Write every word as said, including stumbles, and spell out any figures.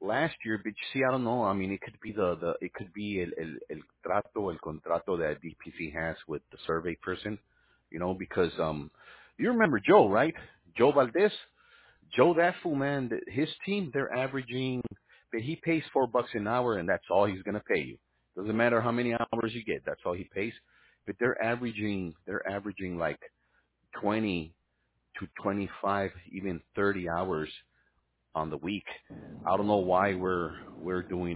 last year, but you see, I don't know. I mean, it could be the, the it could be el, el, el trato, el contrato that D P C has with the survey person, you know, because um, you remember Joe, right? Joe Valdez. Joe, that fool, man, th- his team, they're averaging, but he pays four bucks an hour, and that's all he's gonna pay you. Doesn't matter how many hours you get, that's all he pays. But they're averaging, they're averaging like twenty to twenty-five, even thirty hours on the week. I don't know why we're we're doing